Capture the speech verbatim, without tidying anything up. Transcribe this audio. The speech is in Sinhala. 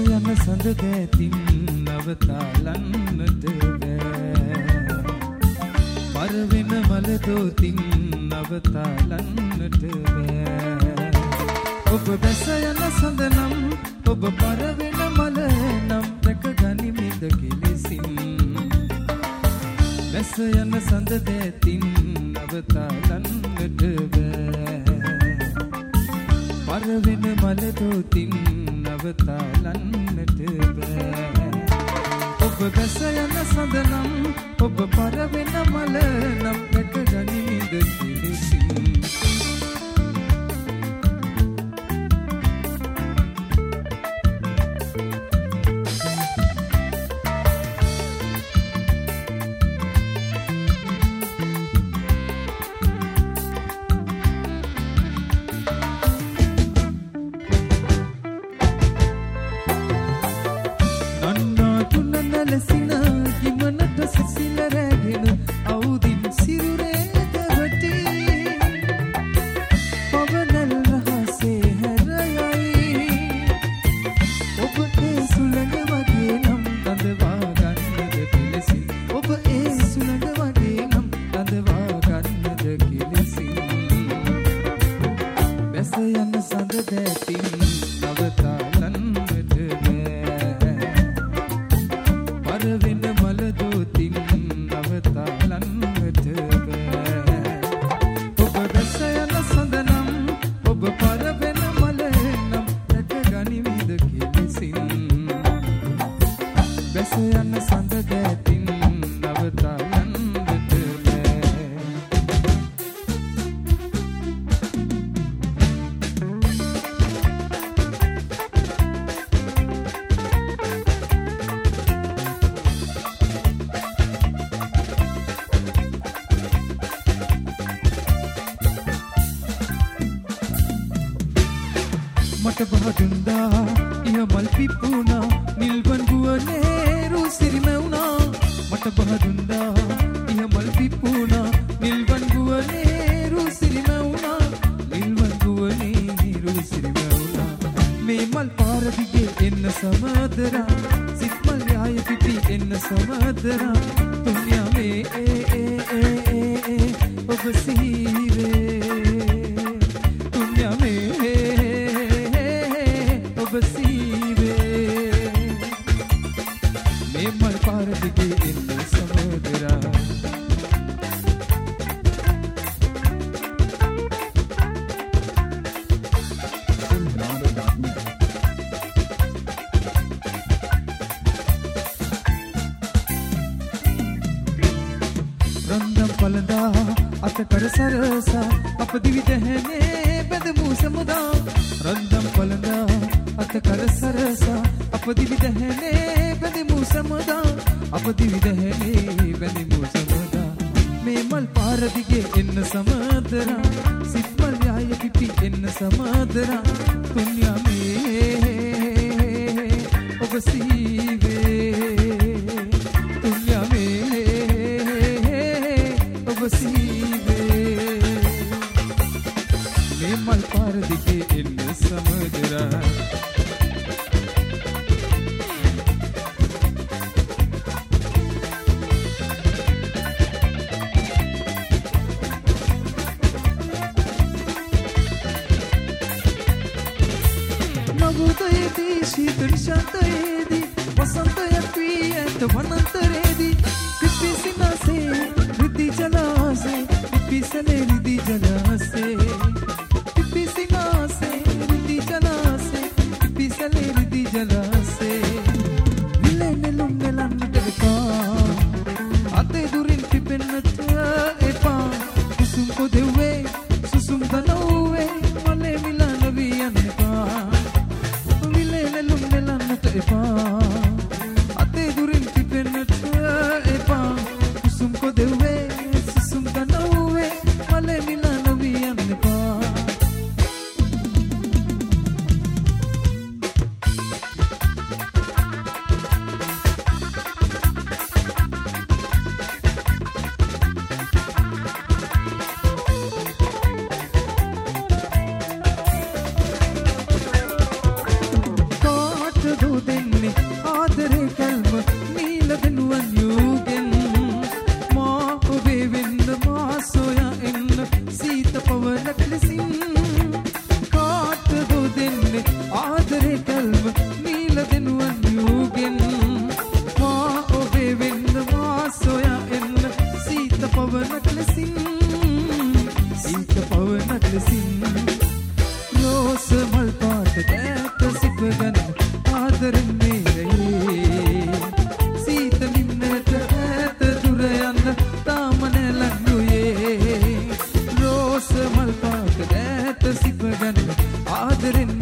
යන සඳ දැතින් නවතාලන්නට බෑ පරවෙන මල දෝතින් නවතාලන්නට බෑ ඔබ බැස යන සඳ නම් ඔබ පරවෙන මල නම් දැක ගනිමිද කිලිසින් බැස යන සඳ දැතින් නවතාලන්නට බෑ පරවෙන මල දෝතින් නවතාලන්නට බෑ ඔබ බැස යන සඳ නම් ඔබ පරවෙන මල නම් දැක ගනිමිද කිලිසින් මට බහදුන්දා ඉහ මල් පිපුණා නිල්වන් ගුවනේ රුසිරිම වුණා මට බහදුන්දා ඉහ මල් පිපුණා නිල්වන් ගුවනේ රුසිරිම වුණා නිල්වන් ගුවනේ රුසිරිම වුණා මේ මල් පාර දිගේ එන්න සමදරා සිත් මල් යාය පිපි එන්න සමදරා දුනියා මේ ඒ ඒ ඒ ඒ ඔබ සිහිවේ දුනියා මේ कर सरसा अप दिवि दहने बदमू समुदा रंदम पलंदा अत कर सरसा अप दिवि दहने बदमू समुदा अप दिवि दहने बदमू समुदा मे मल पार दिगे එන්න සමදරා සිත් මල් යාය පිපි එන්න සමදරා දුනියා මේ ඔබ සීවේ දුනියා මේ ඔබ සීවේ මල් පාර දිගේ එන්න සමදරා नवोदयेदी शीतल शांतयेदी वसंत පවනක් ලෙසින් සීත පවනක් ලෙසින් රෝස මල් පාට දෑත සිපගන්න ආදරෙන් මේරේ සීත නින්නට ඈත දුර යන්න තාම නැලඟුයේ රෝස මල් පාට දෑත සිපගන්න ආදරෙන්